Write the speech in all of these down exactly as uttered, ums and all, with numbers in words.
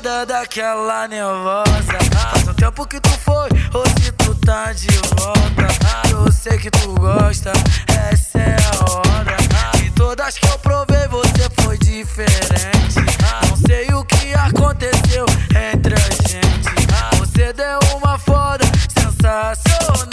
safada daquela nervosa. Faz um tempo que tu foi, hoje tu tá de volta. Eu sei que tu gosta, essa é a hora. De todas que eu provei, você foi diferente. Não sei o que aconteceu entre a gente. Você deu uma foda sensacional.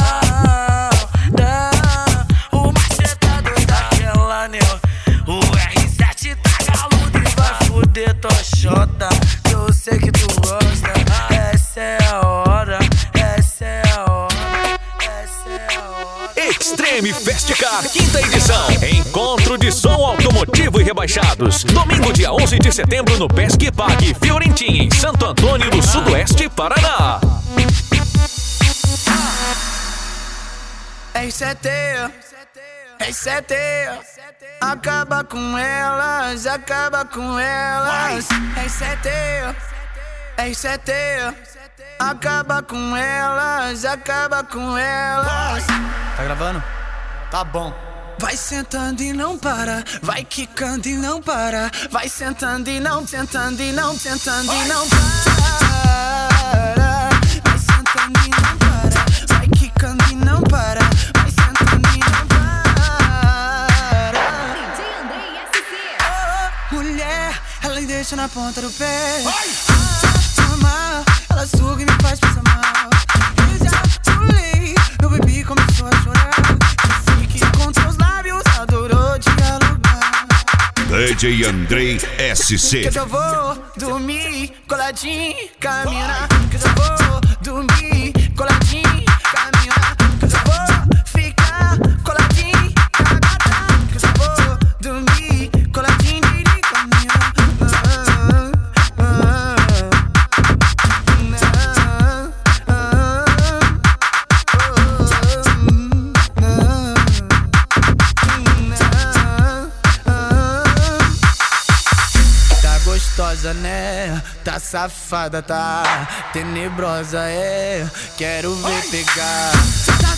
Dá uma chetada daquela nervosa. O R sete tá galudo e vai fuder tua xota. Eu sei que tu gosta, essa é a hora. Essa é a hora, essa é a hora. Extreme Festicar, quinta edição. Encontro de som automotivo e rebaixados. Domingo, dia onze de setembro, no Pesque Parque Fiorentin, em Santo Antônio do Sudoeste, Paraná. R sete, R sete, acaba com elas, acaba com elas. R sete, R sete, acaba com elas, acaba com elas. Tá gravando? Tá bom. Vai sentando e não para, vai quicando e não para. Vai sentando e não, sentando e não, sentando e não para. Vai sentando e não para, vai quicando e não para. Vai sentando e não para. D J Andrei S C. Oh, mulher, ela deixa na ponta do pé. Amar, ela suga e me faz passar mal. Eu já pulei, meu bebê começou a chorar. Fique com seus lábios, adorou dialogar. D J Andrei S C. Que eu já vou dormir coladinho, caminhar. Que eu já vou dormir coladinho, caminhar. Que eu já vou ficar coladinho, cagada. Que eu já vou dormir coladinho, caminhar. Ah, ah, ah, gostosa, né? Tá safada, tá tenebrosa, é. Quero ver pegar. Tá